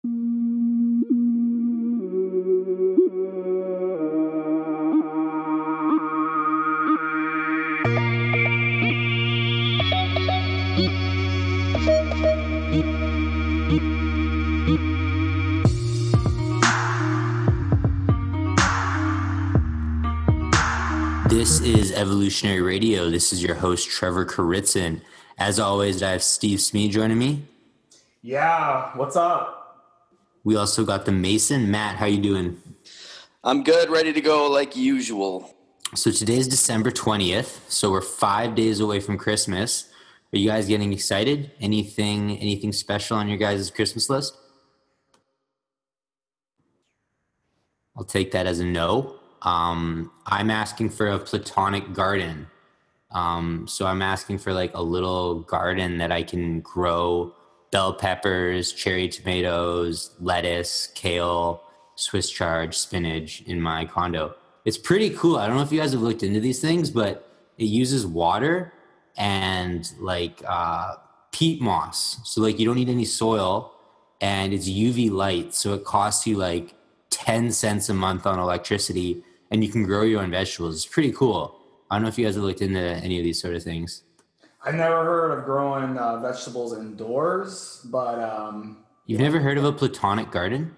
This is Evolutionary Radio. This is your host, Trevor Kuritzin. As always, I have Steve Smee joining me. Yeah, what's up? We also got the Mason. Matt, how you doing? I'm good, ready to go like usual. So today's December 20th, so we're 5 days away from Christmas. Are you guys getting excited? Anything special on your guys' Christmas list? I'll take that as a no. I'm asking for a platonic garden. So I'm asking for like a little garden that I can grow bell peppers, cherry tomatoes, lettuce, kale, Swiss chard, spinach in my condo. It's pretty cool. I don't know if you guys have looked into these things, but it uses water and like peat moss. So like you don't need any soil and it's UV light. So it costs you like 10 cents a month on electricity and you can grow your own vegetables. It's pretty cool. I don't know if you guys have looked into any of these sort of things. I've never heard of growing vegetables indoors, but You've never heard of a platonic garden?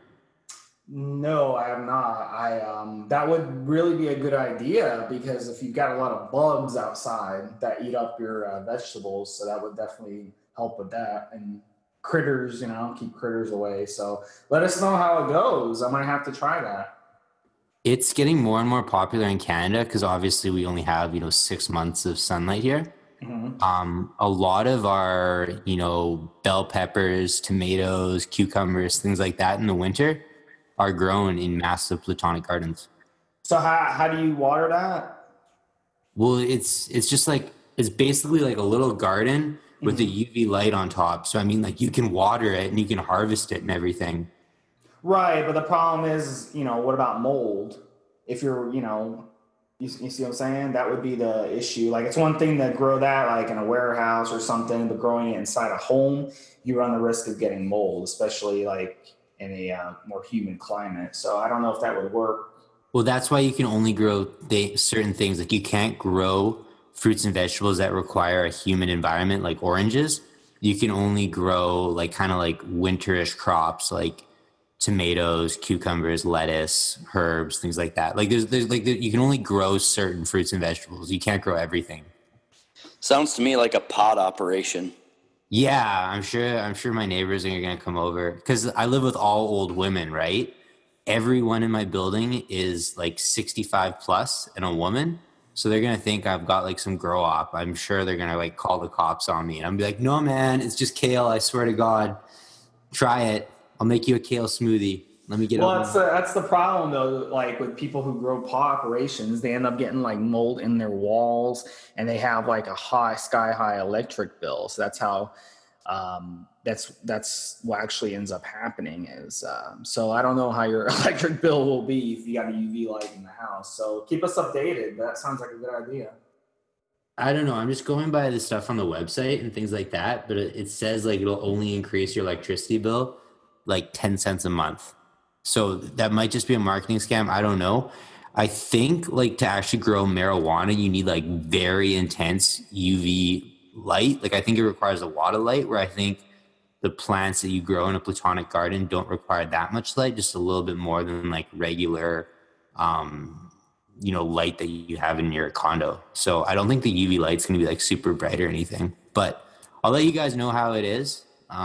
no, I have not. That would really be a good idea because if you've got a lot of bugs outside that eat up your vegetables, so that would definitely help with that. And critters, keep critters away. So let us know how it goes. I might have to try that. It's getting more and more popular in Canada because obviously we only have, 6 months of sunlight here. Mm-hmm. A lot of our, bell peppers, tomatoes, cucumbers, things like that in the winter are grown in massive platonic gardens. So how do you water that? Well, it's just like, it's basically like a little garden with a UV light on top. So, I mean, like you can water it and you can harvest it and everything. Right, but the problem is, what about mold? If you're, you see what I'm saying? That would be the issue. Like, it's one thing to grow that like in a warehouse or something, but growing it inside a home, you run the risk of getting mold, especially like in a more humid climate. So I don't know if that would work. Well, that's why you can only grow certain things. Like you can't grow fruits and vegetables that require a humid environment, like oranges. You can only grow like kind of like winterish crops, like tomatoes, cucumbers, lettuce, herbs, things like that. Like there's like you can only grow certain fruits and vegetables. You can't grow everything. Sounds to me like a pod operation. Yeah, I'm sure my neighbors are going to come over because I live with all old women, right? Everyone in my building is like 65 plus and a woman. So they're going to think I've got like some grow up. I'm sure they're going to like call the cops on me and I'm be like, no, man, it's just kale. I swear to God, try it. I'll make you a kale smoothie. Let me get it. Well, that's the problem though. Like with people who grow pod operations, they end up getting like mold in their walls, and they have like a sky high electric bill. So that's how. That's what actually ends up happening. Is so I don't know how your electric bill will be if you got a UV light in the house. So keep us updated. That sounds like a good idea. I don't know. I'm just going by the stuff on the website and things like that. But it says like it'll only increase your electricity bill like 10 cents a month. So that might just be a marketing scam. I don't know. I think like to actually grow marijuana, you need like very intense UV light. Like I think it requires a lot of light, where I think the plants that you grow in a platonic garden don't require that much light, just a little bit more than like regular, light that you have in your condo. So I don't think the UV light's going to be like super bright or anything, but I'll let you guys know how it is.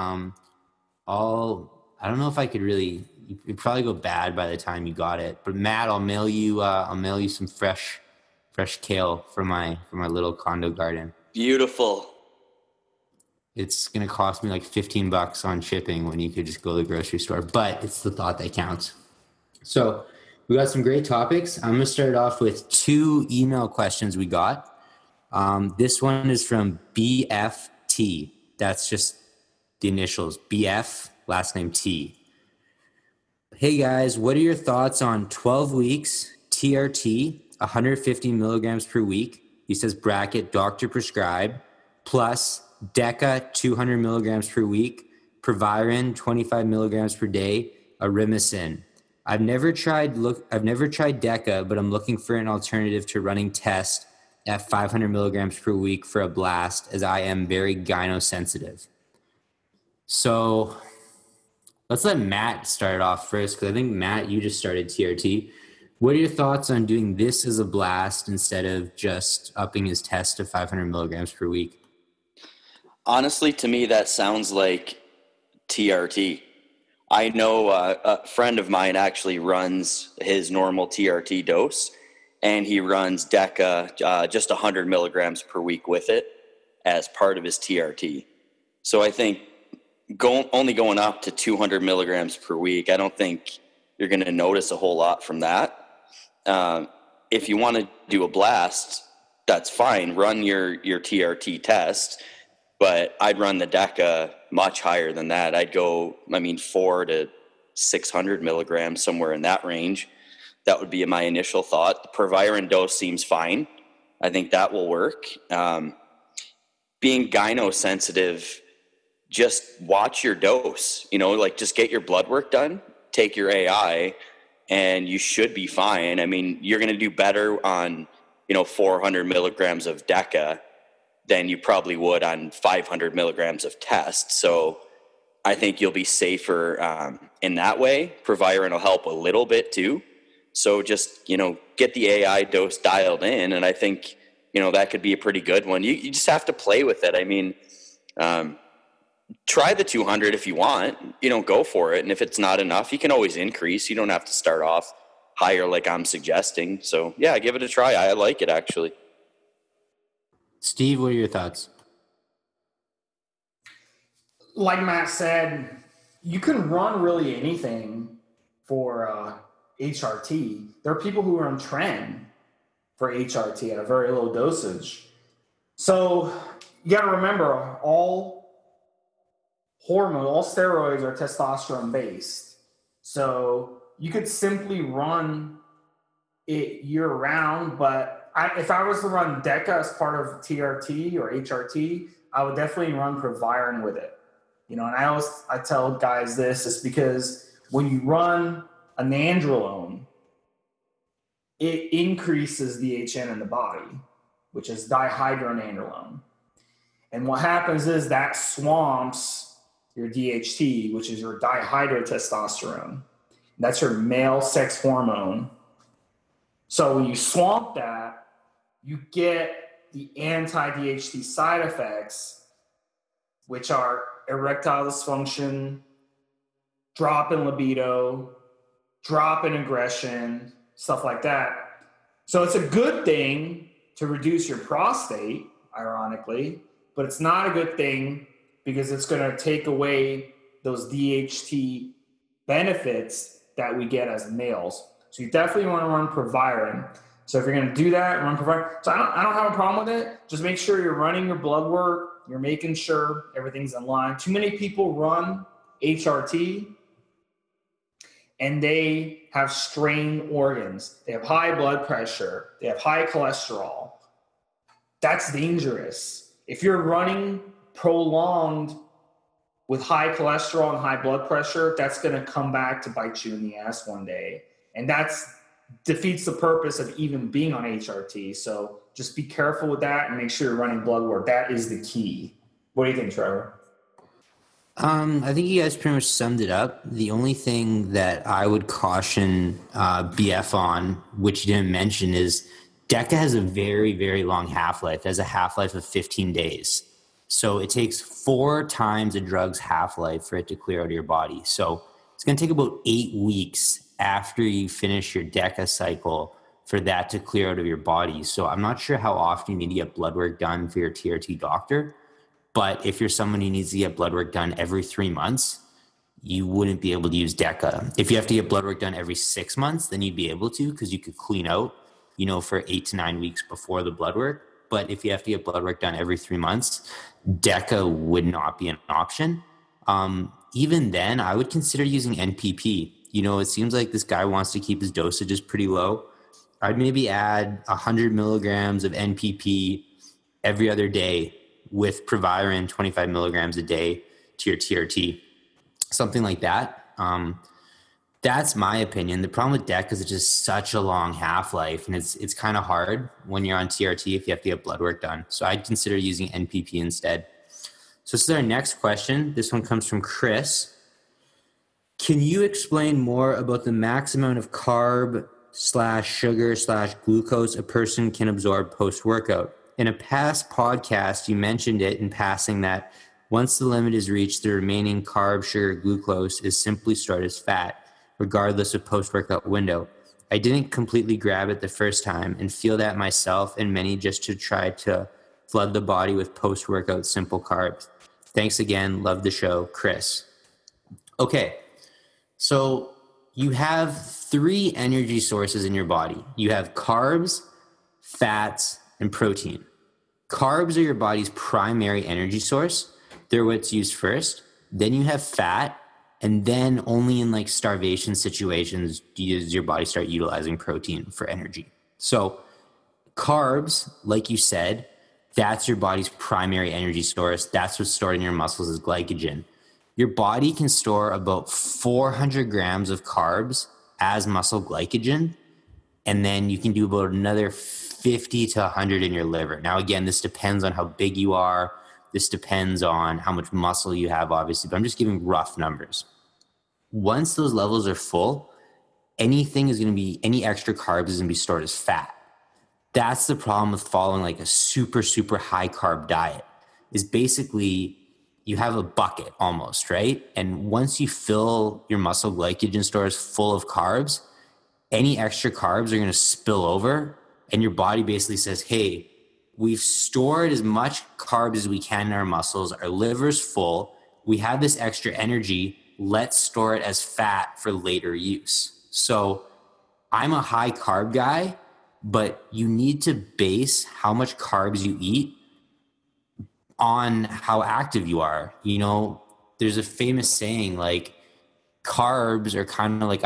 I don't know if I could really. It'd probably go bad by the time you got it. But Matt, I'll mail you some fresh kale for my little condo garden. Beautiful. It's gonna cost me like $15 on shipping when you could just go to the grocery store. But it's the thought that counts. So we got some great topics. I'm gonna start off with 2 email questions we got. This one is from BFT. That's just the initials. BF, last name T. Hey guys, what are your thoughts on 12 weeks TRT, 150 milligrams per week? He says bracket doctor prescribed, plus DECA 200 milligrams per week, Proviron 25 milligrams per day, Arimocin. I've never tried DECA, but I'm looking for an alternative to running test at 500 milligrams per week for a blast, as I am very gynosensitive. So let's let Matt start off first, because I think, Matt, you just started TRT. What are your thoughts on doing this as a blast instead of just upping his test to 500 milligrams per week? Honestly, to me, that sounds like TRT. I know a friend of mine actually runs his normal TRT dose, and he runs DECA just 100 milligrams per week with it as part of his TRT. So I think only going up to 200 milligrams per week, I don't think you're going to notice a whole lot from that. If you want to do a blast, that's fine. Run your TRT test, but I'd run the DECA much higher than that. I'd go, 400 to 600 milligrams, somewhere in that range. That would be my initial thought. The Proviron dose seems fine. I think that will work. Being gynosensitive, just watch your dose, just get your blood work done, take your AI, and you should be fine. You're going to do better on, 400 milligrams of DECA than you probably would on 500 milligrams of test. So I think you'll be safer in that way. Proviron will help a little bit too. So just, get the AI dose dialed in, and I think, that could be a pretty good one. You just have to play with it. Try the 200 if you want. Go for it. And if it's not enough, you can always increase. You don't have to start off higher like I'm suggesting. So, yeah, give it a try. I like it, actually. Steve, what are your thoughts? Like Matt said, you can run really anything for HRT. There are people who are on trend for HRT at a very low dosage. So you got to remember, all steroids are testosterone based. So you could simply run it year round, but if I was to run DECA as part of TRT or HRT, I would definitely run Proviron with it. And I tell guys this is because when you run a nandrolone, it increases the HN in the body, which is dihydronandrolone. And what happens is that swamps your DHT, which is your dihydrotestosterone. That's your male sex hormone. So when you swamp that, you get the anti-DHT side effects, which are erectile dysfunction, drop in libido, drop in aggression, stuff like that. So it's a good thing to reduce your prostate, ironically, but it's not a good thing because it's going to take away those DHT benefits that we get as males. So you definitely want to run Proviron. So if you're going to do that, run Proviron. So I don't have a problem with it. Just make sure you're running your blood work. You're making sure everything's in line. Too many people run HRT and they have strained organs. They have high blood pressure. They have high cholesterol. That's dangerous. If you're running prolonged with high cholesterol and high blood pressure, that's going to come back to bite you in the ass one day. And that's defeats the purpose of even being on HRT. So just be careful with that and make sure you're running blood work. That is the key. What do you think, Trevor? I think you guys pretty much summed it up. The only thing that I would caution BF on, which you didn't mention, is DECA has a very, very long half-life. It has a half-life of 15 days. So it takes 4 times a drug's half-life for it to clear out of your body. So it's going to take about 8 weeks after you finish your DECA cycle for that to clear out of your body. So I'm not sure how often you need to get blood work done for your TRT doctor. But if you're someone who needs to get blood work done every 3 months, you wouldn't be able to use DECA. If you have to get blood work done every 6 months, then you'd be able to, because you could clean out, for 8 to 9 weeks before the blood work. But if you have to get blood work done every 3 months, DECA would not be an option. Even then, I would consider using NPP. It seems like this guy wants to keep his dosages pretty low. I'd maybe add 100 milligrams of NPP every other day with Proviron 25 milligrams a day to your TRT. something like that. That's my opinion. The problem with DECA is it's just such a long half-life, and it's kind of hard when you're on TRT if you have to get blood work done. So I'd consider using NPP instead. So this is our next question. This one comes from Chris. Can you explain more about the max amount of carb/sugar/glucose a person can absorb post-workout? In a past podcast, you mentioned it in passing that once the limit is reached, the remaining carb, sugar, glucose is simply stored as fat, regardless of post-workout window. I didn't completely grab it the first time and feel that myself and many just to try to flood the body with post-workout simple carbs. Thanks again. Love the show. Chris. Okay. So you have 3 energy sources in your body. You have carbs, fats, and protein. Carbs are your body's primary energy source. They're what's used first. Then you have fat, and then only in like starvation situations does your body start utilizing protein for energy. So carbs, like you said, that's your body's primary energy source. That's what's stored in your muscles as glycogen. Your body can store about 400 grams of carbs as muscle glycogen, and then you can do about another 50 to 100 in your liver. Now, again, this depends on how big you are. This depends on how much muscle you have, obviously, but I'm just giving rough numbers. Once those levels are full, any extra carbs is going to be stored as fat. That's the problem with following like a super, super high carb diet, is basically you have a bucket almost, right? And once you fill your muscle glycogen stores full of carbs, any extra carbs are going to spill over, and your body basically says, hey, we've stored as much carbs as we can in our muscles. Our liver's full. We have this extra energy. Let's store it as fat for later use. So I'm a high carb guy, but you need to base how much carbs you eat on how active you are. You know, there's a famous saying like carbs are kind of like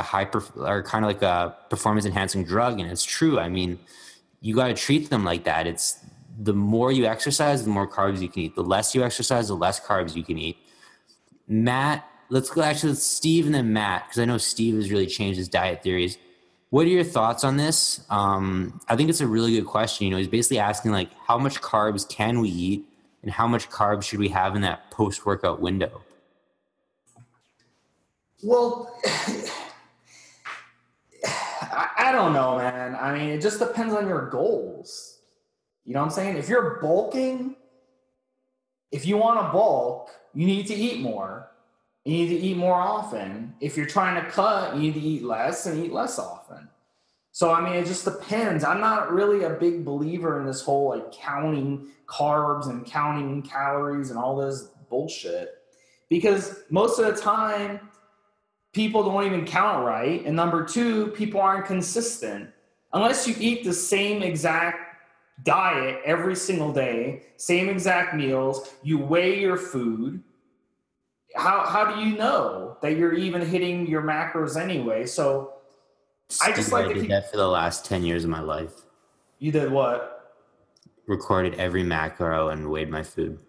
a performance enhancing drug, and it's true. I mean, you got to treat them like that. It's the more you exercise, the more carbs you can eat. The less you exercise, the less carbs you can eat. Matt, let's go actually with Steve and then Matt, because I know Steve has really changed his diet theories. What are your thoughts on this? I think it's a really good question. You know, he's basically asking like, how much carbs can we eat, and how much carbs should we have in that post-workout window? Well, I don't know, man. I mean, it just depends on your goals. You know what I'm saying? If you're bulking, if you want to bulk, you need to eat more. You need to eat more often. If you're trying to cut, you need to eat less and eat less often. So, I mean, it just depends. I'm not really a big believer in this whole like counting carbs and counting calories and all this bullshit, because most of the time people don't even count right. And number 2, people aren't consistent. Unless you eat the same exact diet every single day, same exact meals, you weigh your food, how do you know that you're even hitting your macros anyway? So I just like to did that for the last 10 years of my life. You did what? Recorded every macro and weighed my food.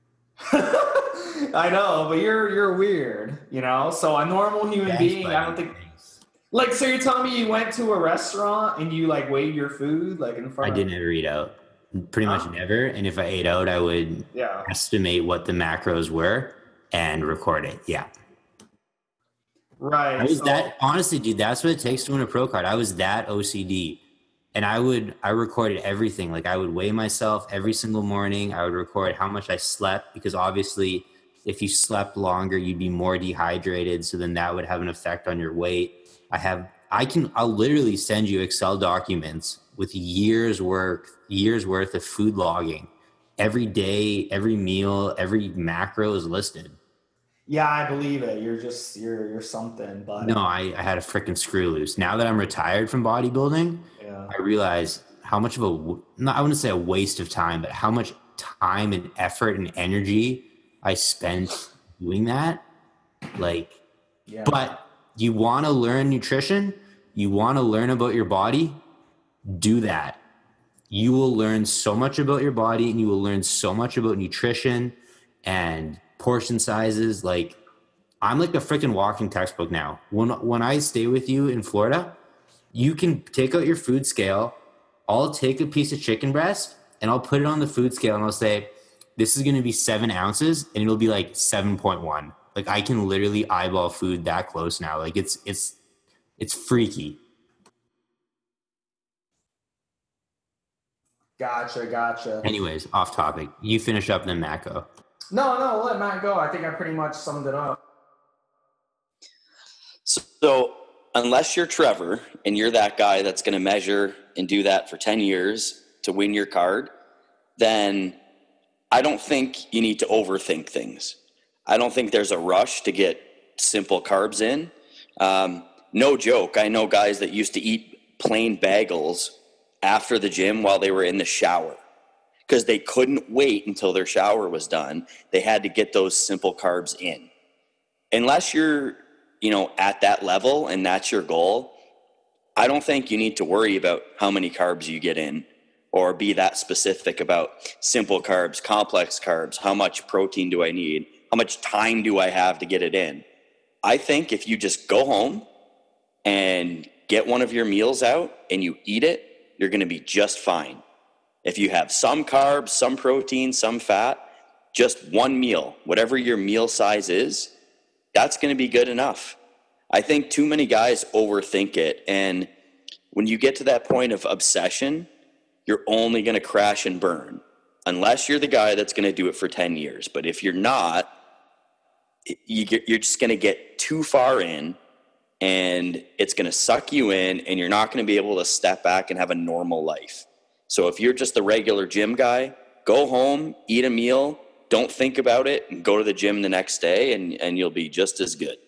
I know, but you're weird, you know? So a normal human being, I don't think... Like, so you're telling me you went to a restaurant and you like weighed your food like in front I didn't ever eat out. Pretty much never. And if I ate out, I would estimate what the macros were and record it. Yeah. Right. I was that, honestly, dude, that's what it takes to win a pro card. I was that OCD. And I recorded everything. Like I would weigh myself every single morning. I would record how much I slept, because obviously if you slept longer, you'd be more dehydrated. So then that would have an effect on your weight. I'll literally send you Excel documents with years worth of food logging. Every day, every meal, every macro is listed. Yeah, I believe it. You're something, but no, I had a freaking screw loose. Now that I'm retired from bodybuilding, I realize how much of I wouldn't say a waste of time, but how much time and effort and energy I spent doing that. But you want to learn nutrition, you want to learn about your body, do that. You will learn so much about your body, and you will learn so much about nutrition and portion sizes. Like, I'm like a freaking walking textbook now. When I stay with you in Florida, you can take out your food scale. I'll take a piece of chicken breast and I'll put it on the food scale and I'll say, this is going to be 7 ounces, and it'll be like 7.1. Like I can literally eyeball food that close now. Like it's freaky. Gotcha. Anyways, off topic. You finish up, then Matt go. No, let Matt go. I think I pretty much summed it up. So unless you're Trevor and you're that guy that's going to measure and do that for 10 years to win your card, then I don't think you need to overthink things. I don't think there's a rush to get simple carbs in. No joke. I know guys that used to eat plain bagels after the gym while they were in the shower because they couldn't wait until their shower was done. They had to get those simple carbs in. Unless you're, at that level and that's your goal, I don't think you need to worry about how many carbs you get in or be that specific about simple carbs, complex carbs, how much protein do I need, how much time do I have to get it in. I think if you just go home and get one of your meals out and you eat it, you're going to be just fine. If you have some carbs, some protein, some fat, just one meal, whatever your meal size is, that's going to be good enough. I think too many guys overthink it. And when you get to that point of obsession, you're only going to crash and burn unless you're the guy that's going to do it for 10 years. But if you're not, you're just going to get too far in and it's going to suck you in and you're not going to be able to step back and have a normal life. So if you're just the regular gym guy, go home, eat a meal, don't think about it, and go to the gym the next day and you'll be just as good.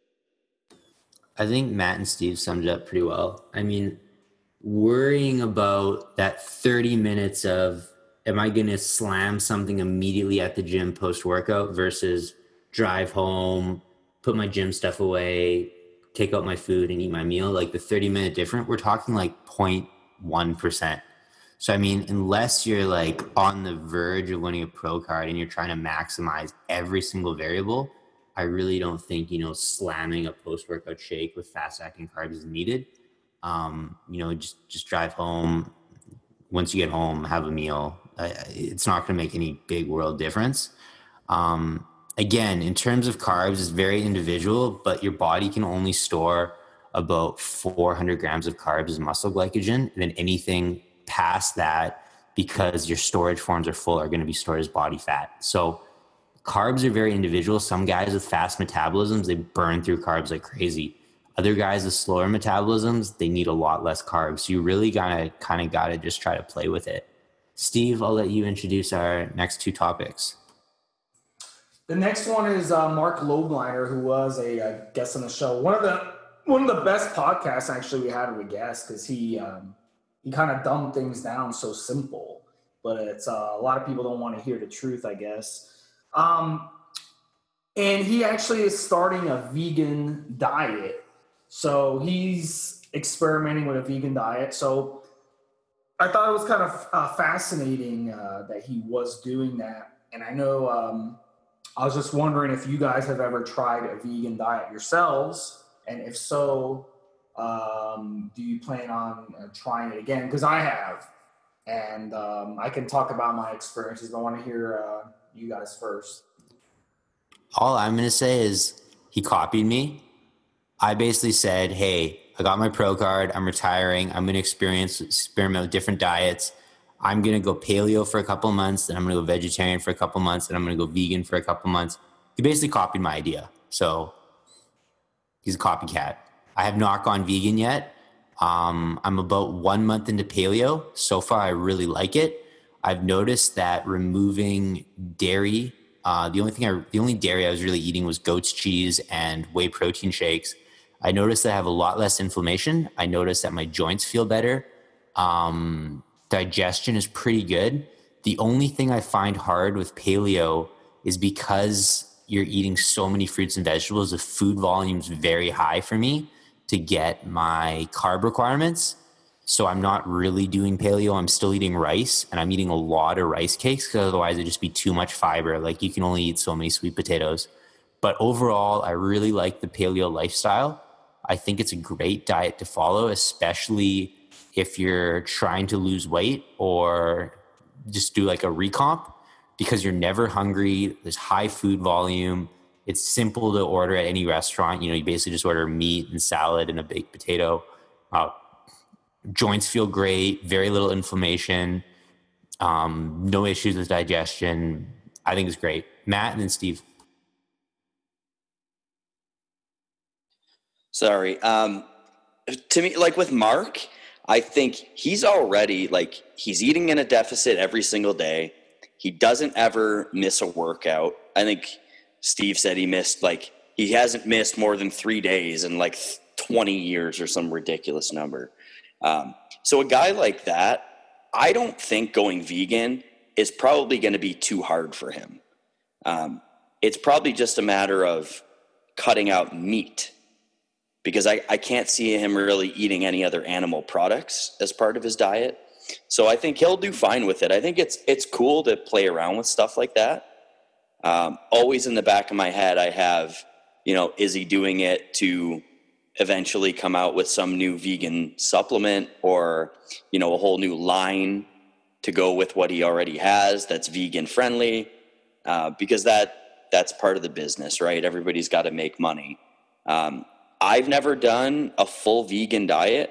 I think Matt and Steve summed it up pretty well. I mean, worrying about that 30 minutes of, am I going to slam something immediately at the gym post-workout versus drive home, put my gym stuff away, take out my food and eat my meal, like the 30-minute difference, we're talking like 0.1%. So, I mean, unless you're like on the verge of winning a pro card and you're trying to maximize every single variable, I really don't think, slamming a post-workout shake with fast-acting carbs is needed. Just drive home. Once you get home, have a meal. It's not going to make any big world difference. Again, in terms of carbs, it's very individual, but your body can only store about 400 grams of carbs as muscle glycogen. And then anything past that, because your storage forms are full, are going to be stored as body fat. So carbs are very individual. Some guys with fast metabolisms, they burn through carbs like crazy. Other guys with slower metabolisms, they need a lot less carbs. So you really got to just try to play with it. Steve, I'll let you introduce our next two topics. The next one is Mark Lobliner, who was a guest on the show. One of the best podcasts actually we had with a guest because he kind of dumbed things down so simple, but it's a lot of people don't want to hear the truth, I guess. And he actually is starting a vegan diet. So he's experimenting with a vegan diet. So I thought it was kind of fascinating that he was doing that. And I know I was just wondering if you guys have ever tried a vegan diet yourselves. And if so, do you plan on trying it again? Because I have. And I can talk about my experiences. I want to hear you guys first. All I'm going to say is he copied me. I basically said, hey, I got my pro card. I'm retiring. I'm going to experiment with different diets. I'm going to go paleo for a couple of months. Then I'm going to go vegetarian for a couple of months. Then I'm going to go vegan for a couple of months. He basically copied my idea. So he's a copycat. I have not gone vegan yet. I'm about 1 month into paleo. So far, I really like it. I've noticed that removing dairy, the only dairy I was really eating was goat's cheese and whey protein shakes. I noticed that I have a lot less inflammation. I noticed that my joints feel better. Digestion is pretty good. The only thing I find hard with paleo is because you're eating so many fruits and vegetables, the food volume is very high for me to get my carb requirements. So I'm not really doing paleo. I'm still eating rice, and I'm eating a lot of rice cakes because otherwise it'd just be too much fiber. Like you can only eat so many sweet potatoes. But overall, I really like the paleo lifestyle. I think it's a great diet to follow, especially if you're trying to lose weight or just do like a recomp, because you're never hungry. There's high food volume. It's simple to order at any restaurant. You basically just order meat and salad and a baked potato. Joints feel great, very little inflammation, no issues with digestion. I think it's great. Matt and then Steve. Sorry. To me, like with Mark, I think he's already he's eating in a deficit every single day. He doesn't ever miss a workout. I think Steve said he hasn't missed more than 3 days in 20 years or some ridiculous number. So a guy like that, I don't think going vegan is probably going to be too hard for him. It's probably just a matter of cutting out meat, because I can't see him really eating any other animal products as part of his diet. So I think he'll do fine with it. I think it's cool to play around with stuff like that. Always in the back of my head, I have, is he doing it to eventually come out with some new vegan supplement or, a whole new line to go with what he already has that's vegan friendly? Because that's part of the business, right? Everybody's got to make money. I've never done a full vegan diet.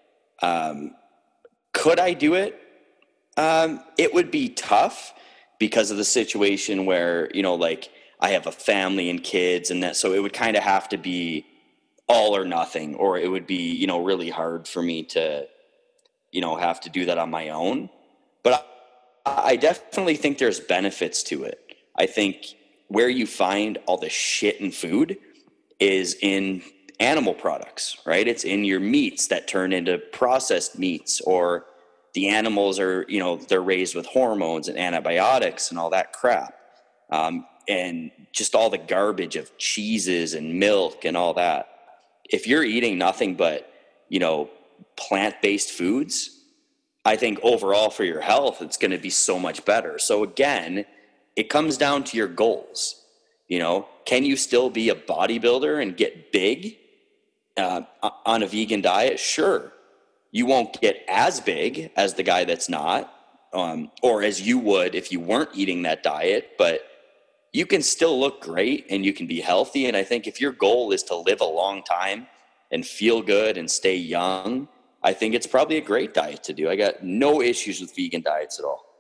Could I do it? It would be tough because of the situation where, I have a family and kids and that, so it would kind of have to be all or nothing, or it would be, really hard for me to, have to do that on my own. But I definitely think there's benefits to it. I think where you find all the shit in food is in animal products, right? It's in your meats that turn into processed meats, or the animals are, they're raised with hormones and antibiotics and all that crap. And just all the garbage of cheeses and milk and all that. If you're eating nothing but, plant-based foods, I think overall for your health, it's going to be so much better. So again, it comes down to your goals. Can you still be a bodybuilder and get big on a vegan diet? Sure. You won't get as big as the guy that's not, or as you would if you weren't eating that diet, but you can still look great and you can be healthy. And I think if your goal is to live a long time and feel good and stay young, I think it's probably a great diet to do. I got no issues with vegan diets at all.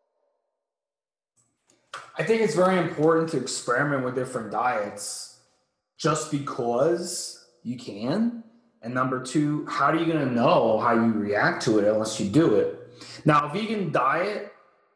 I think it's very important to experiment with different diets just because you can. And number two, how are you going to know how you react to it unless you do it? Now, a vegan diet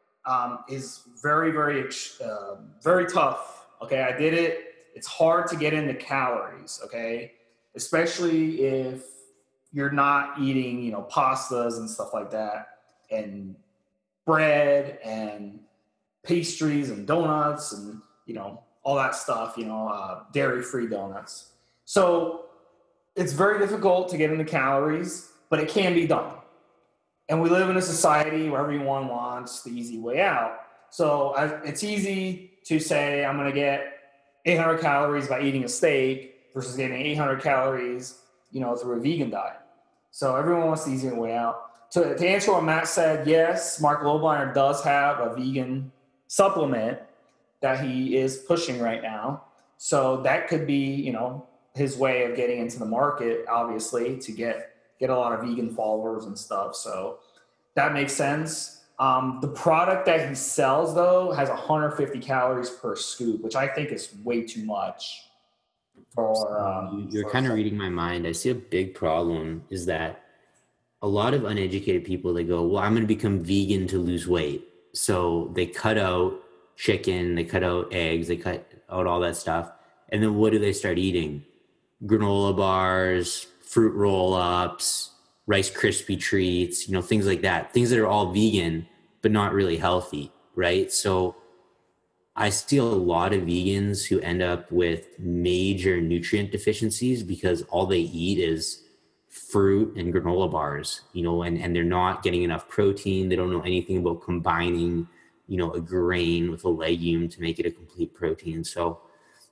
is very, very, very tough. Okay, I did it. It's hard to get into calories. Okay, especially if you're not eating, pastas and stuff like that, and bread and pastries and donuts and all that stuff. Dairy-free donuts. So it's very difficult to get into calories, but it can be done. And we live in a society where everyone wants the easy way out. So it's easy to say, I'm going to get 800 calories by eating a steak versus getting 800 calories, through a vegan diet. So everyone wants the easy way out. To answer what Matt said, yes, Mark Lobliner does have a vegan supplement that he is pushing right now. So that could be, his way of getting into the market, obviously, to get a lot of vegan followers and stuff. So that makes sense. The product that he sells, though, has 150 calories per scoop, which I think is way too much. You're kind of reading my mind. I see a big problem is that a lot of uneducated people, they go, well, I'm going to become vegan to lose weight. So they cut out chicken, they cut out eggs, they cut out all that stuff. And then what do they start eating? Granola bars, fruit roll-ups, Rice Krispie treats, things like that. Things that are all vegan, but not really healthy, right? So I see a lot of vegans who end up with major nutrient deficiencies because all they eat is fruit and granola bars, and they're not getting enough protein. They don't know anything about combining, a grain with a legume to make it a complete protein. So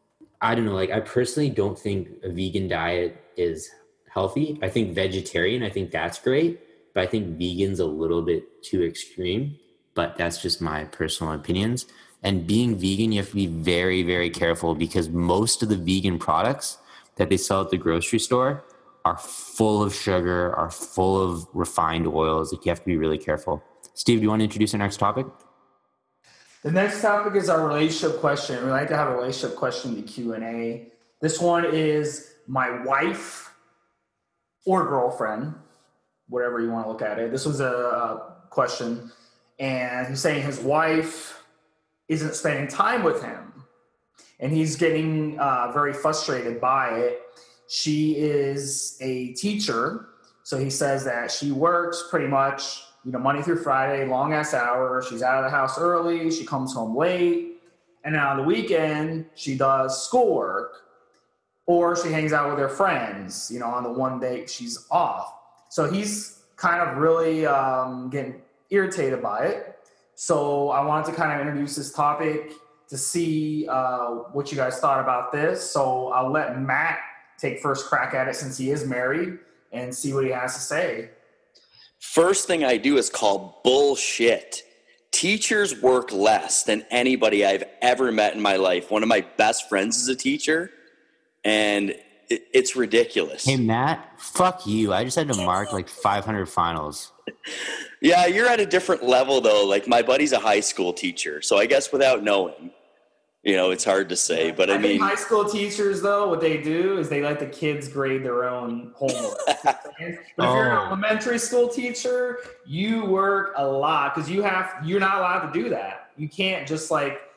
I don't know. Like, I personally don't think a vegan diet is healthy. I think vegetarian, I think that's great, but I think vegan's a little bit too extreme. But that's just my personal opinions. And being vegan, you have to be very, very careful because most of the vegan products that they sell at the grocery store are full of sugar, are full of refined oils. Like, you have to be really careful. Steve, do you want to introduce our next topic? The next topic is our relationship question. We like to have a relationship question in the Q&A. This one is my wife or girlfriend, whatever you want to look at it. This was a question, and he's saying his wife isn't spending time with him, and he's getting very frustrated by it. She is a teacher, so he says that she works pretty much Monday through Friday, long ass hours. She's out of the house early. She comes home late. And then on the weekend, she does schoolwork or she hangs out with her friends, on the one day she's off. So he's kind of really getting irritated by it. So I wanted to kind of introduce this topic to see what you guys thought about this. So I'll let Matt take first crack at it since he is married and see what he has to say. First thing I do is call bullshit. Teachers work less than anybody I've ever met in my life. One of my best friends is a teacher, and it's ridiculous. Hey, Matt, fuck you. I just had to mark like 500 finals. Yeah, you're at a different level, though. Like, my buddy's a high school teacher, so I guess without knowing, it's hard to say. But I mean, high school teachers, though, what they do is they let the kids grade their own homework. But if you're an elementary school teacher, you work a lot because you're not allowed to do that. You can't just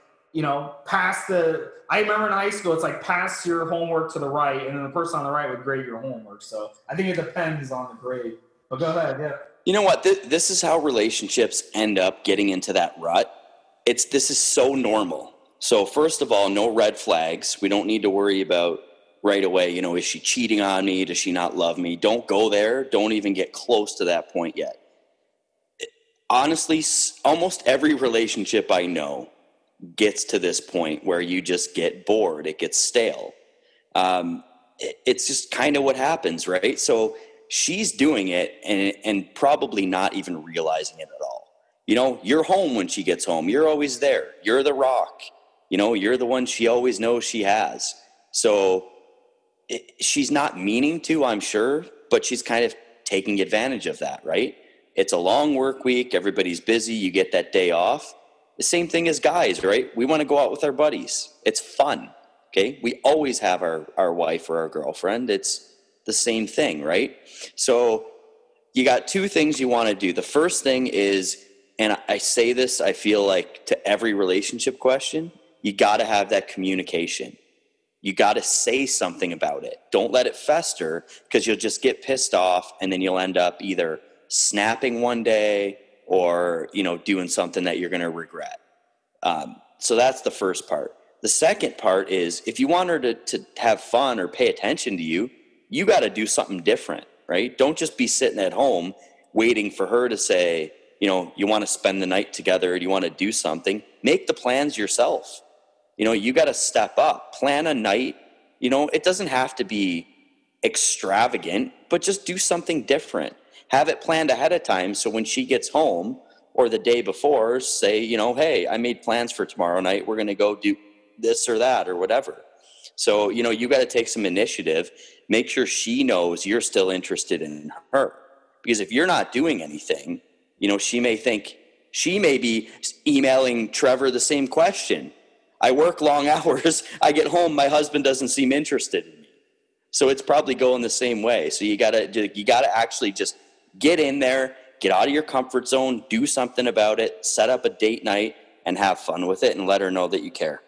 pass the. I remember in high school, it's like pass your homework to the right, and then the person on the right would grade your homework. So I think it depends on the grade. But go ahead, yeah. You know what? This is how relationships end up getting into that rut. This is so normal. So first of all, no red flags. We don't need to worry about right away, is she cheating on me? Does she not love me? Don't go there. Don't even get close to that point yet. Honestly, almost every relationship I know gets to this point where you just get bored. It gets stale. It's just kind of what happens, right? So she's doing it and probably not even realizing it at all. You're home when she gets home. You're always there. You're the rock. You're the one she always knows she has. So she's not meaning to, I'm sure, but she's kind of taking advantage of that, right? It's a long work week. Everybody's busy. You get that day off. The same thing as guys, right? We want to go out with our buddies. It's fun, okay? We always have our wife or our girlfriend. It's the same thing, right? So you got two things you want to do. The first thing is, and I say this, I feel like to every relationship question, you got to have that communication. You got to say something about it. Don't let it fester because you'll just get pissed off and then you'll end up either snapping one day or, doing something that you're going to regret. So that's the first part. The second part is if you want her to have fun or pay attention to you, you got to do something different, right? Don't just be sitting at home waiting for her to say, you want to spend the night together, you want to do something. Make the plans yourself. You got to step up, plan a night. It doesn't have to be extravagant, but just do something different. Have it planned ahead of time. So when she gets home or the day before, say, hey, I made plans for tomorrow night. We're going to go do this or that or whatever. So, you got to take some initiative. Make sure she knows you're still interested in her. Because if you're not doing anything, she may be emailing Trevor the same question. I work long hours. I get home. My husband doesn't seem interested in me. So it's probably going the same way. So you gotta actually just get in there, get out of your comfort zone, do something about it, set up a date night and have fun with it and let her know that you care.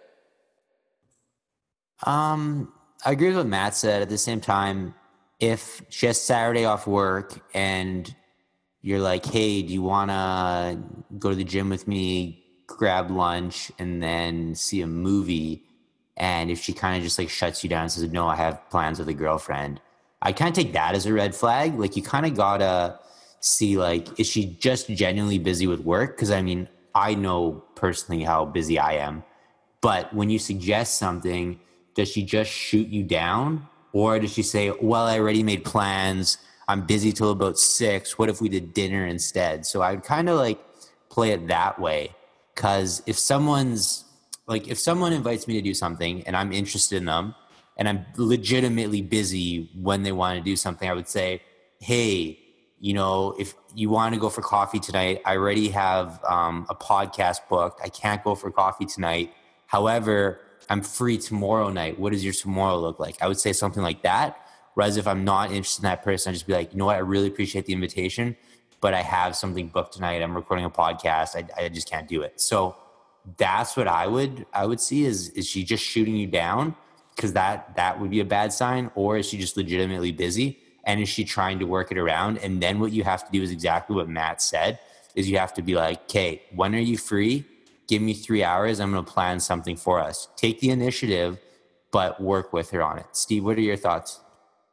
I agree with what Matt said. At the same time, if she has Saturday off work and you're like, hey, do you want to go to the gym with me, grab lunch, and then see a movie? And if she kind of just shuts you down and says, no, I have plans with a girlfriend, I kind of take that as a red flag. You kind of got to see, is she just genuinely busy with work? Because, I know personally how busy I am. But when you suggest something does she just shoot you down? Or does she say, well, I already made plans. I'm busy till about 6. What if we did dinner instead? So I would kind of like play it that way. Because if someone invites me to do something and I'm interested in them and I'm legitimately busy when they want to do something, I would say, hey, if you want to go for coffee tonight, I already have a podcast booked. I can't go for coffee tonight. However, I'm free tomorrow night. What does your tomorrow look like? I would say something like that. Whereas if I'm not interested in that person, I'd just be like, you know what? I really appreciate the invitation, but I have something booked tonight. I'm recording a podcast. I just can't do it. So that's what I would see is she just shooting you down? Because that would be a bad sign. Or is she just legitimately busy? And is she trying to work it around? And then what you have to do is exactly what Matt said, is you have to be like, okay, when are you free? Give me 3 hours. I'm going to plan something for us. Take the initiative, but work with her on it. Steve, what are your thoughts?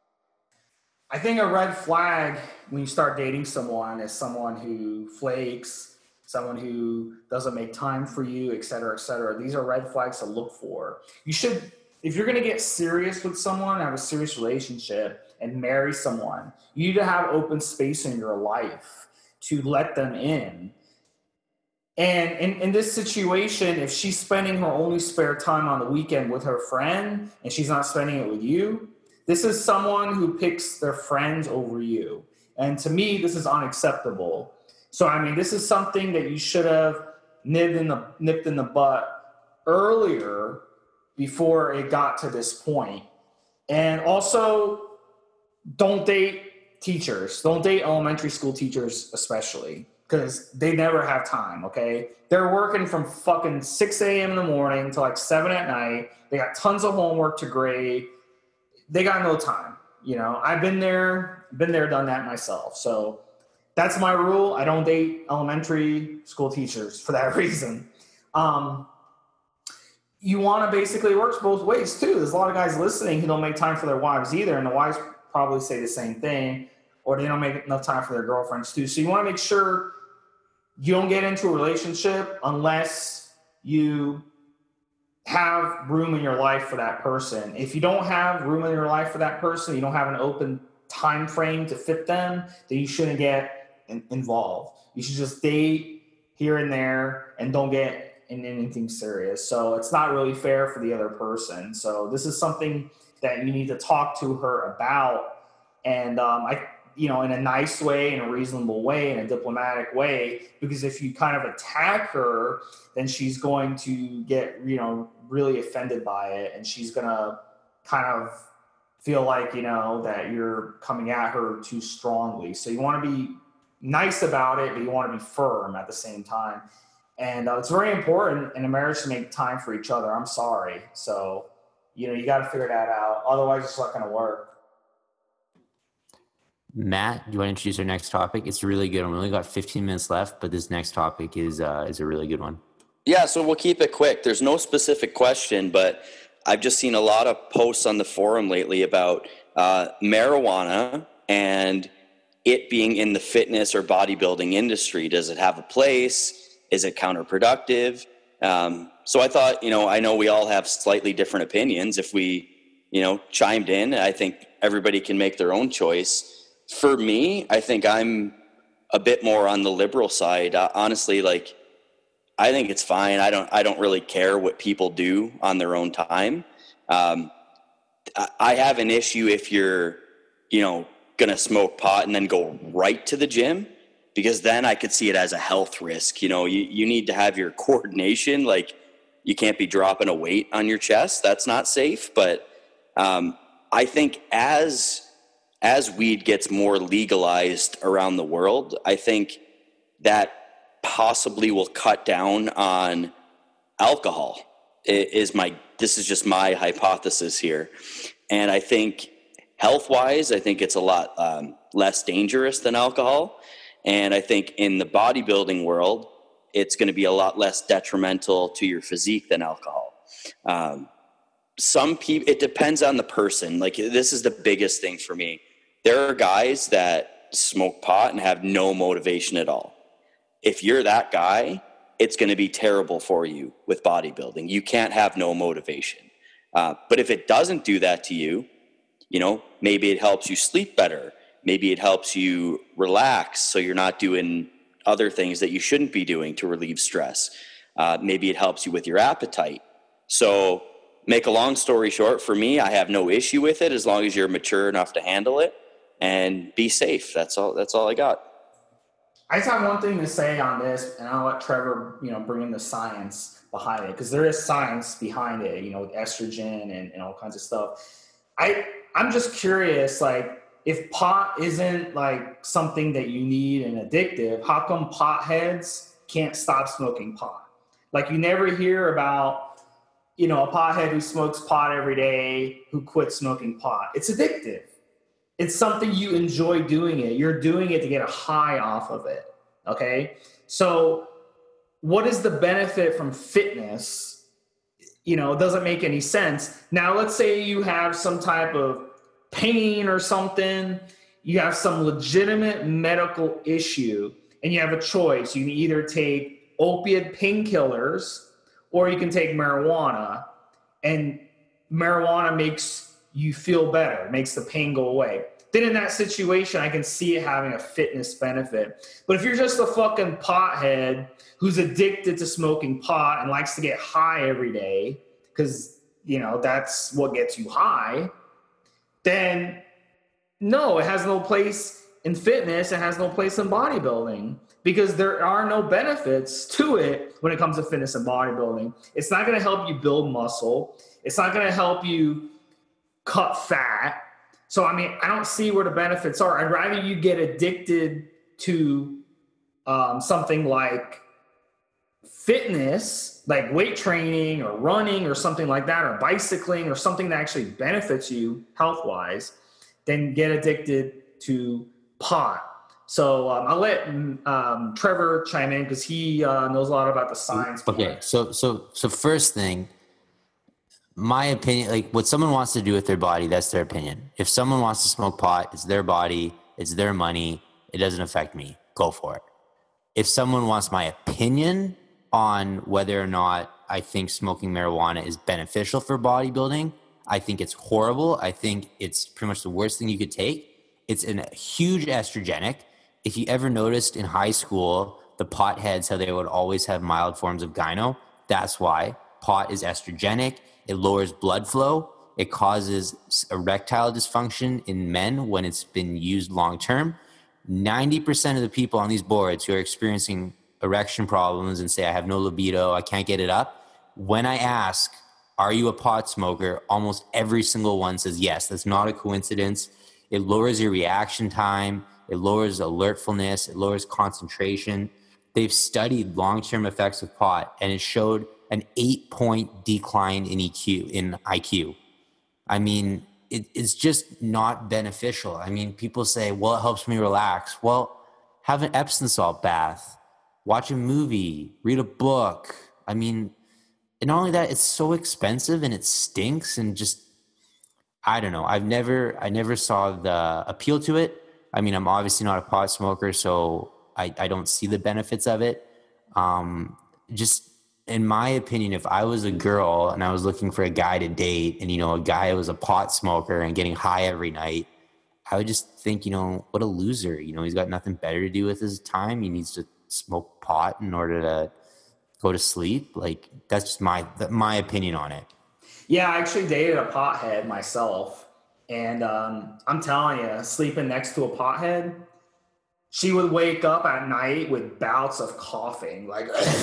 I think a red flag when you start dating someone is someone who flakes, someone who doesn't make time for you, et cetera, et cetera. These are red flags to look for. You should, if you're going to get serious with someone, have a serious relationship and marry someone, you need to have open space in your life to let them in. And in this situation, if she's spending her only spare time on the weekend with her friend and she's not spending it with you, this is someone who picks their friends over you. And to me, this is unacceptable. So, I mean, this is something that you should have nipped in the butt earlier before it got to this point. And also, don't date teachers. Don't date elementary school teachers especially, because they never have time, okay? They're working from fucking 6 a.m. in the morning to like 7 at night. They got tons of homework to grade. They got no time, I've been there, done that myself. So that's my rule. I don't date elementary school teachers for that reason. You want to basically, it works both ways too. There's a lot of guys listening who don't make time for their wives either, and the wives probably say the same thing, or they don't make enough time for their girlfriends too. So you want to make sure you don't get into a relationship unless you have room in your life for that person. If you don't have room in your life for that person, you don't have an open time frame to fit them, then you shouldn't get involved. You should just date here and there and don't get in anything serious. So it's not really fair for the other person. So this is something that you need to talk to her about. And in a nice way, in a reasonable way, in a diplomatic way, because if you kind of attack her, then she's going to get, really offended by it. And she's going to kind of feel like, that you're coming at her too strongly. So you want to be nice about it, but you want to be firm at the same time. And it's very important in a marriage to make time for each other. I'm sorry. So, you got to figure that out. Otherwise, it's not going to work. Matt, do you want to introduce our next topic? It's really good. We only got 15 minutes left, but this next topic is a really good one. Yeah, so we'll keep it quick. There's no specific question, but I've just seen a lot of posts on the forum lately about marijuana and it being in the fitness or bodybuilding industry. Does it have a place? Is it counterproductive? So I thought, I know we all have slightly different opinions. If we, chimed in, I think everybody can make their own choice. For me, I think I'm a bit more on the liberal side. Honestly, I think it's fine. I don't really care what people do on their own time. I have an issue if you're, going to smoke pot and then go right to the gym, because then I could see it as a health risk. You need to have your coordination. You can't be dropping a weight on your chest. That's not safe. But I think as weed gets more legalized around the world, I think that possibly will cut down on alcohol. This is just my hypothesis here. And I think health-wise, I think it's a lot less dangerous than alcohol. And I think in the bodybuilding world, it's going to be a lot less detrimental to your physique than alcohol. Some people, it depends on the person. This is the biggest thing for me. There are guys that smoke pot and have no motivation at all. If you're that guy, it's going to be terrible for you with bodybuilding. You can't have no motivation. But if it doesn't do that to you, maybe it helps you sleep better. Maybe it helps you relax so you're not doing other things that you shouldn't be doing to relieve stress. Maybe it helps you with your appetite. So make a long story short, for me, I have no issue with it as long as you're mature enough to handle it and be safe. That's all I got. I just have one thing to say on this, and I'll let Trevor, bring in the science behind it, because there is science behind it, with estrogen and all kinds of stuff. I'm just curious, like, if pot isn't like something that you need and addictive, how come potheads can't stop smoking pot? Like, you never hear about, a pothead who smokes pot every day who quits smoking pot. It's addictive. It's something you enjoy doing it. You're doing it to get a high off of it. Okay. So what is the benefit from fitness? It doesn't make any sense. Now, let's say you have some type of pain or something, you have some legitimate medical issue, and you have a choice. You can either take opiate painkillers or you can take marijuana, and marijuana makes you feel better, makes the pain go away. Then in that situation, I can see it having a fitness benefit. But if you're just a fucking pothead who's addicted to smoking pot and likes to get high every day, because, that's what gets you high, then no, it has no place in fitness. It has no place in bodybuilding, because there are no benefits to it when it comes to fitness and bodybuilding. It's not going to help you build muscle. It's not going to help you cut fat. So, I don't see where the benefits are. I'd rather you get addicted to something like fitness, like weight training or running or something like that, or bicycling or something that actually benefits you health-wise, than get addicted to pot. So I'll let Trevor chime in, because he knows a lot about the science. Okay, so first thing, my opinion, like, what someone wants to do with their body, that's their opinion. If someone wants to smoke pot, it's their body, it's their money, it doesn't affect me. Go for it. If someone wants my opinion on whether or not I think smoking marijuana is beneficial for bodybuilding, I think it's horrible. I think it's pretty much the worst thing you could take. It's a huge estrogenic. If you ever noticed in high school, the potheads, how they would always have mild forms of gyno, that's why. Pot is estrogenic. It lowers blood flow. It causes erectile dysfunction in men when it's been used long-term. 90% of the people on these boards who are experiencing erection problems and say, I have no libido, I can't get it up, when I ask, are you a pot smoker? Almost every single one says yes. That's not a coincidence. It lowers your reaction time. It lowers alertfulness. It lowers concentration. They've studied long-term effects of pot, and it showed an 8-point decline in IQ. It's just not beneficial. People say, well, it helps me relax. Well, have an Epsom salt bath, watch a movie, read a book. And not only that, it's so expensive and it stinks, and just, I don't know. I never saw the appeal to it. I'm obviously not a pot smoker, so I don't see the benefits of it. Just in my opinion, if I was a girl and I was looking for a guy to date, and, a guy was a pot smoker and getting high every night, I would just think, what a loser. He's got nothing better to do with his time. He needs to smoke pot in order to go to sleep. Like, that's just my opinion on it. Yeah, I actually dated a pothead myself. And I'm telling you, sleeping next to a pothead, she would wake up at night with bouts of coughing, like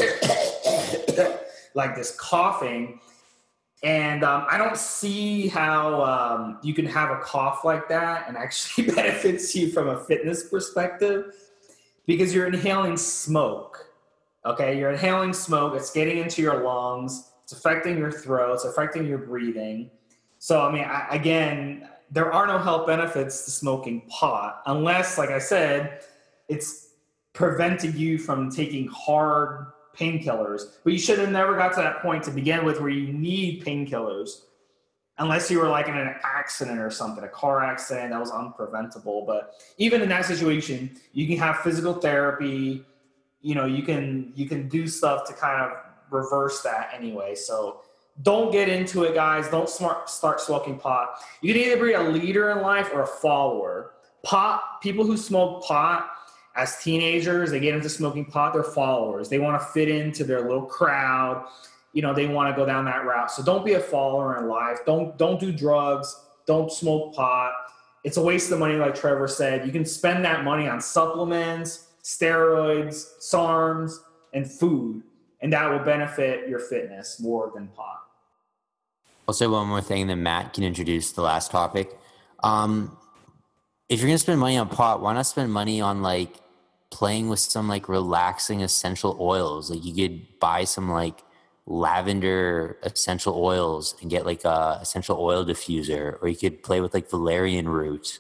this coughing. And I don't see how you can have a cough like that and actually benefits you from a fitness perspective, because you're inhaling smoke. Okay, you're inhaling smoke. It's getting into your lungs. It's affecting your throat. It's affecting your breathing. So, again, there are no health benefits to smoking pot unless, like I said, it's prevented you from taking hard painkillers. But you should have never got to that point to begin with where you need painkillers, unless you were like in an accident or something, a car accident that was unpreventable. But even in that situation, you can have physical therapy. You can do stuff to kind of reverse that anyway. So don't get into it, guys. Don't start smoking pot. You can either be a leader in life or a follower. People who smoke pot as teenagers, they get into smoking pot, they're followers. They want to fit into their little crowd. They want to go down that route. So don't be a follower in life. Don't do drugs. Don't smoke pot. It's a waste of money, like Trevor said. You can spend that money on supplements, steroids, SARMs, and food, and that will benefit your fitness more than pot. I'll say one more thing, then Matt can introduce the last topic. If you're going to spend money on pot, why not spend money on like playing with some like relaxing essential oils? Like you could buy some like lavender essential oils and get like a essential oil diffuser, or you could play with like valerian root.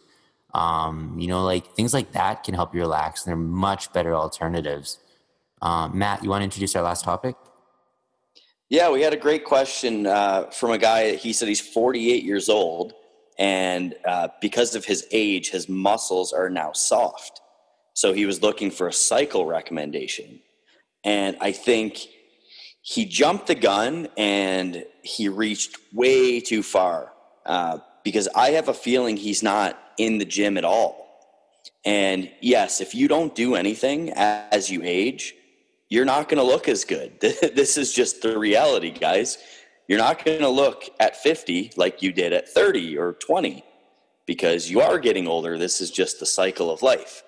Like things like that can help you relax, and they're much better alternatives. Matt, you want to introduce our last topic? Yeah, we had a great question from a guy. He said he's 48 years old, and because of his age, his muscles are now soft. So he was looking for a cycle recommendation. And I think he jumped the gun and he reached way too far because I have a feeling he's not in the gym at all. And yes, if you don't do anything as you age, you're not going to look as good. This is just the reality, guys. You're not going to look at 50 like you did at 30 or 20 because you are getting older. This is just the cycle of life.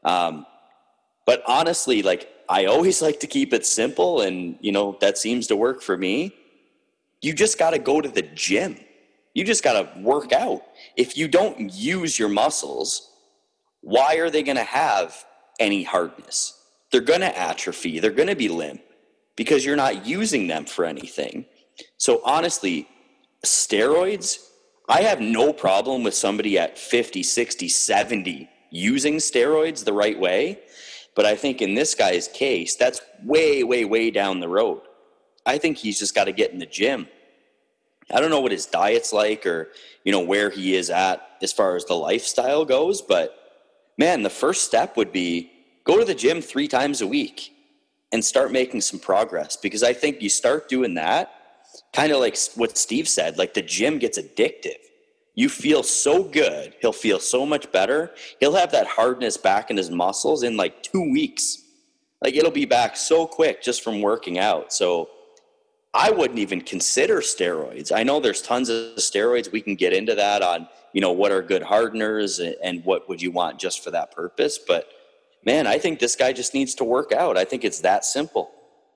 But honestly, like I always like to keep it simple, and that seems to work for me. You just got to go to the gym. You just got to work out. If you don't use your muscles, why are they going to have any hardness? They're going to atrophy. They're going to be limp because you're not using them for anything. So honestly, steroids, I have no problem with somebody at 50, 60, 70 using steroids the right way. But I think in this guy's case, that's way, way, way down the road. I think he's just got to get in the gym. I don't know what his diet's like or, where he is at as far as the lifestyle goes. But man, the first step would be go to the gym 3 times a week and start making some progress. Because I think you start doing that, kind of like what Steve said, like the gym gets addictive. You feel so good. He'll feel so much better. He'll have that hardness back in his muscles in like 2 weeks. Like it'll be back so quick just from working out. So I wouldn't even consider steroids. I know there's tons of steroids. We can get into that on, what are good hardeners and what would you want just for that purpose. But man, I think this guy just needs to work out. I think it's that simple.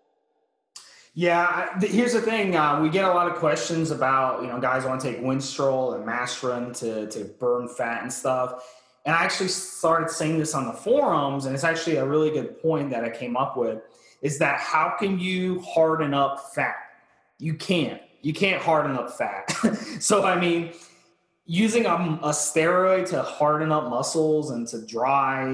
Yeah, here's the thing. We get a lot of questions about, guys want to take Winstrol and Masterin to burn fat and stuff. And I actually started saying this on the forums, and it's actually a really good point that I came up with, is that how can you harden up fat? You can't. You can't harden up fat. So, using a steroid to harden up muscles and to dry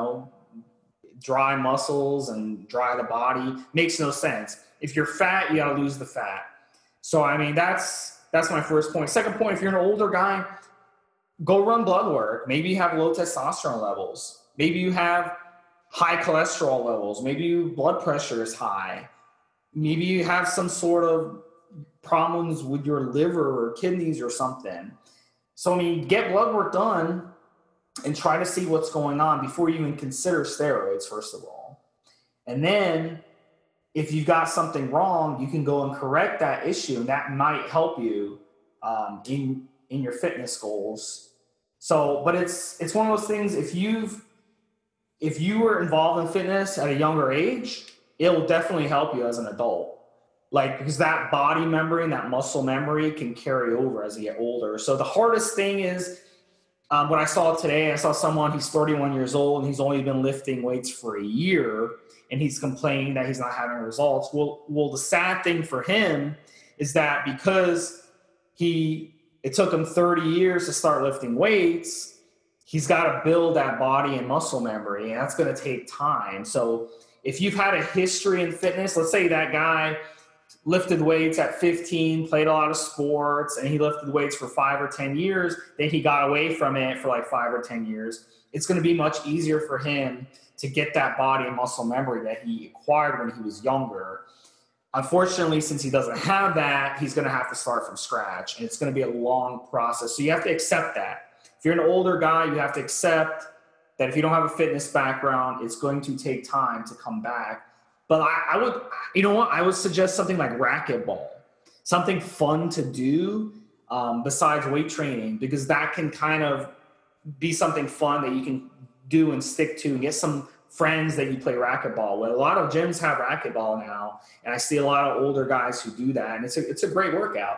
muscles and dry the body makes no sense. If you're fat, you got to lose the fat. So, that's my first point. Second point, if you're an older guy, go run blood work. Maybe you have low testosterone levels. Maybe you have high cholesterol levels. Maybe your blood pressure is high. Maybe you have some sort of problems with your liver or kidneys or something. So, get blood work done and try to see what's going on before you even consider steroids, first of all. And then if you've got something wrong, you can go and correct that issue, and that might help you in your fitness goals. So, but it's one of those things, if you were involved in fitness at a younger age, it will definitely help you as an adult. Because that body memory and that muscle memory can carry over as you get older. So the hardest thing is, what I saw today, I saw someone, he's 31 years old and he's only been lifting weights for a year, and he's complaining that he's not having results. Well, the sad thing for him is that because it took him 30 years to start lifting weights, he's got to build that body and muscle memory, and that's going to take time. So if you've had a history in fitness, let's say that guy lifted weights at 15, played a lot of sports, and he lifted weights for 5 or 10 years, then he got away from it for like 5 or 10 years. It's going to be much easier for him to get that body and muscle memory that he acquired when he was younger. Unfortunately, since he doesn't have that, he's going to have to start from scratch, and it's going to be a long process. So you have to accept that. If you're an older guy, you have to accept that if you don't have a fitness background, it's going to take time to come back. But I would, you know what? I would suggest something like racquetball, something fun to do besides weight training, because that can kind of be something fun that you can do and stick to and get some friends that you play racquetball with. A lot of gyms have racquetball now, and I see a lot of older guys who do that, and it's a great workout.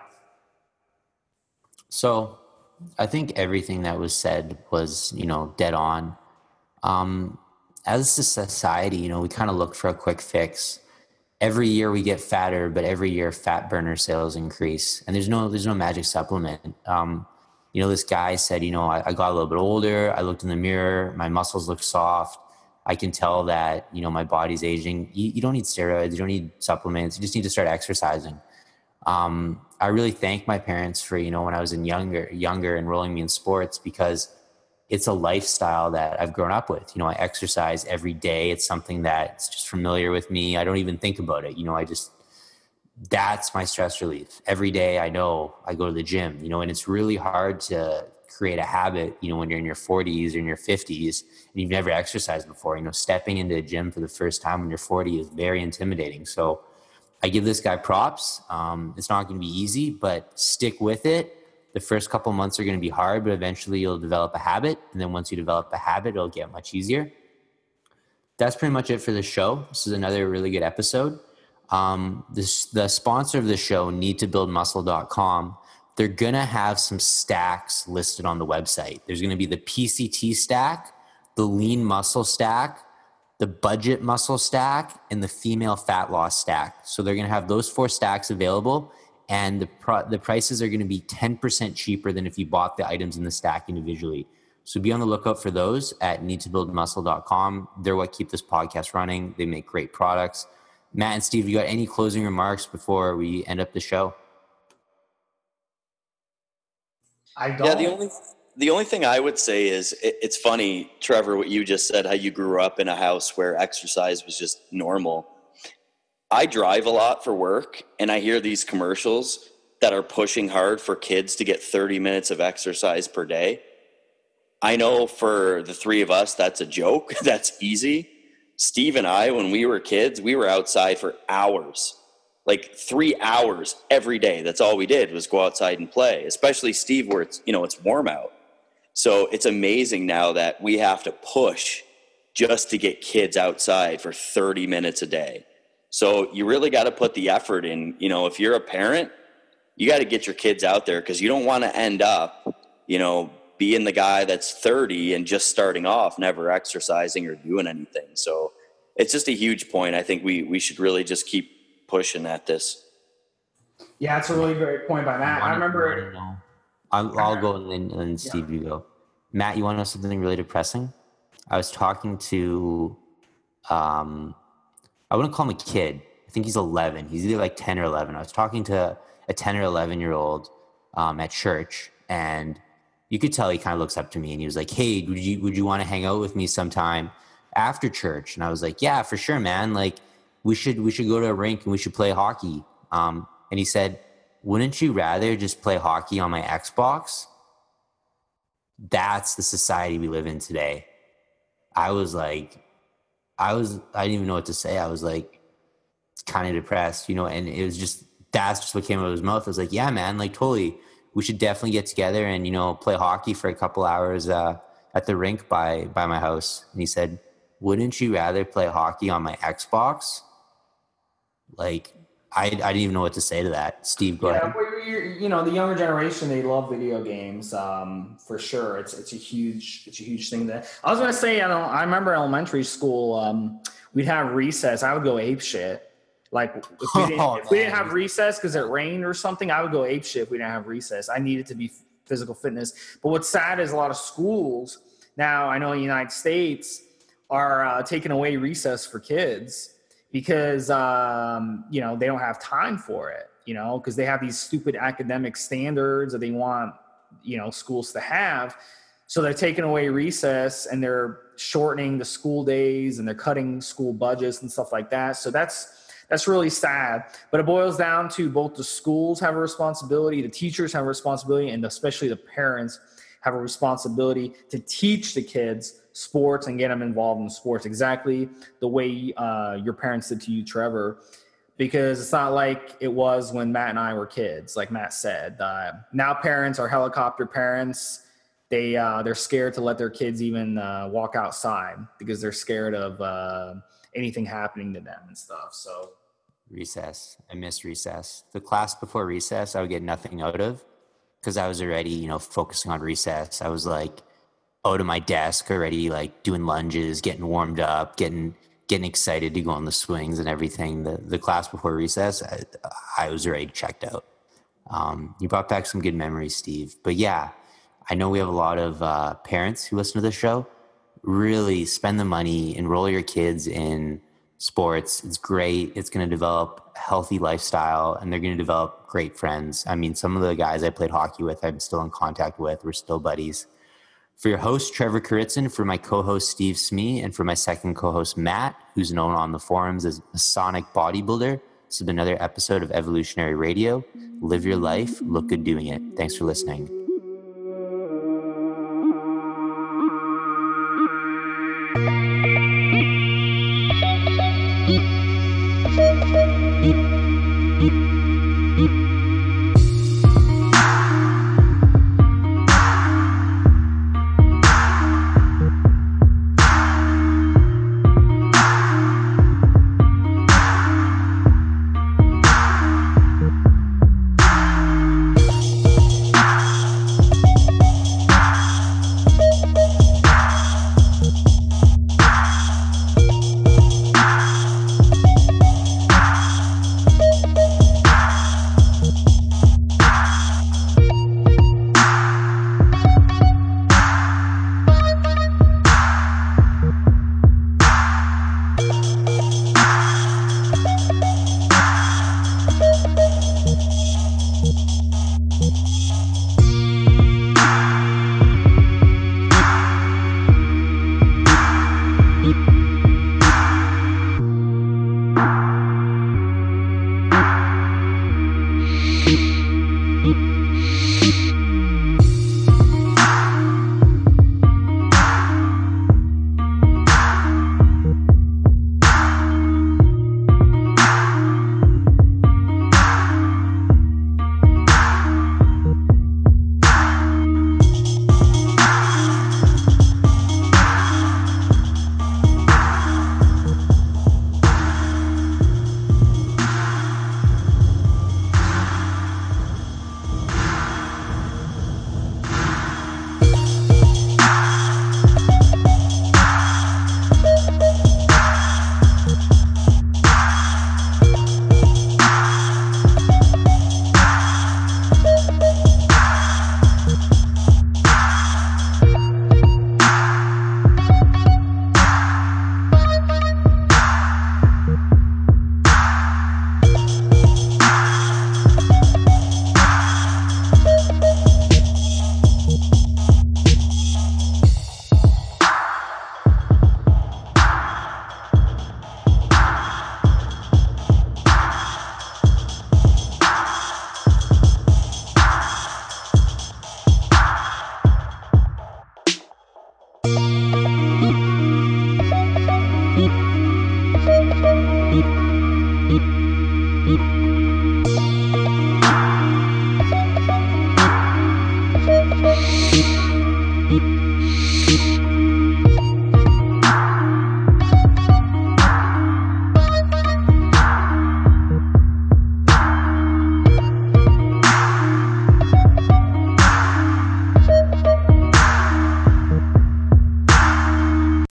So I think everything that was said was, dead on. As a society, we kind of look for a quick fix. Every year we get fatter, but every year fat burner sales increase, and there's no magic supplement. This guy said, I got a little bit older. I looked in the mirror. My muscles look soft. I can tell that, my body's aging. You don't need steroids. You don't need supplements. You just need to start exercising. I really thank my parents for, when I was younger, enrolling me in sports, because it's a lifestyle that I've grown up with. I exercise every day. It's something that's just familiar with me. I don't even think about it. That's my stress relief. Every day I know I go to the gym, and it's really hard to create a habit, when you're in your 40s or in your 50s and you've never exercised before. Stepping into a gym for the first time when you're 40 is very intimidating. So I give this guy props. It's not going to be easy, but stick with it. The first couple months are going to be hard, but eventually you'll develop a habit. And then once you develop a habit, it'll get much easier. That's pretty much it for the show. This is another really good episode. The sponsor of the show, needtobuildmuscle.com, they're going to have some stacks listed on the website. There's going to be the PCT stack, the lean muscle stack, the budget muscle stack, and the female fat loss stack. So they're going to have those 4 stacks available, and the prices are going to be 10% cheaper than if you bought the items in the stack individually. So be on the lookout for those at needtobuildmuscle.com. They're what keep this podcast running. They make great products. Matt and Steve, you got any closing remarks before we end up the show? I don't. Yeah, the only thing I would say is it's funny, Trevor, what you just said, how you grew up in a house where exercise was just normal. I drive a lot for work, and I hear these commercials that are pushing hard for kids to get 30 minutes of exercise per day. I know for the 3 of us, that's a joke. That's easy. Steve and I, when we were kids, we were outside for hours, like 3 hours every day. That's all we did was go outside and play, especially Steve, where it's warm out. So it's amazing now that we have to push just to get kids outside for 30 minutes a day. So you really got to put the effort in. If you're a parent, you got to get your kids out there, because you don't want to end up, being the guy that's 30 and just starting off, never exercising or doing anything. So it's just a huge point. I think we should really just keep pushing at this. Yeah, it's a really great point by Matt. I remember. I'll go and then Steve, you go. Matt, you want to know something really depressing? I was talking to, I wouldn't call him a kid. I think he's 11. He's either like 10 or 11. I was talking to a 10 or 11-year-old at church, and you could tell he kind of looks up to me, and he was like, "Hey, would you want to hang out with me sometime after church?" And I was like, "Yeah, for sure, man. Like we should go to a rink and we should play hockey." And he said, "Wouldn't you rather just play hockey on my Xbox?" That's the society we live in today. I didn't even know what to say. I was like kind of depressed, and it was just, that's just what came out of his mouth. I was like, yeah, man, like totally. We should definitely get together and, play hockey for a couple hours at the rink by my house. And he said, "Wouldn't you rather play hockey on my Xbox?" Like, I didn't even know what to say to that. Steve, go ahead. Well, the younger generation, they love video games for sure. It's a huge thing. That I was gonna say. I remember elementary school. We'd have recess. I would go ape shit. Like if we didn't have recess because it rained or something, I would go ape shit if we didn't have recess. I needed to be physical fitness. But what's sad is a lot of schools now, I know in the United States, are taking away recess for kids because, they don't have time for it, because they have these stupid academic standards that they want, schools to have. So they're taking away recess and they're shortening the school days and they're cutting school budgets and stuff like that. So that's That's really sad. But it boils down to both the schools have a responsibility, the teachers have a responsibility, and especially the parents have a responsibility to teach the kids sports and get them involved in sports exactly the way your parents did to you, Trevor. Because it's not like it was when Matt and I were kids, like Matt said. Now parents are helicopter parents. They're scared to let their kids even walk outside because they're scared of anything happening to them and stuff. So recess. I miss recess. The class before recess, I would get nothing out of because I was already, focusing on recess. I was like out of my desk already, like doing lunges, getting warmed up, getting excited to go on the swings and everything. The class before recess, I was already checked out. You brought back some good memories, Steve. But yeah, I know we have a lot of parents who listen to this show. Really spend the money, enroll your kids in sports. It's great. It's going to develop a healthy lifestyle, and they're going to develop great friends. I mean, some of the guys I played hockey with, I'm still in contact with. We're still buddies. For your host, Trevor Kuritzin, for my co-host, Steve Smee, and for my second co-host, Matt, who's known on the forums as Masonic Bodybuilder, this has been another episode of Evolutionary Radio. Live your life. Look good doing it. Thanks for listening.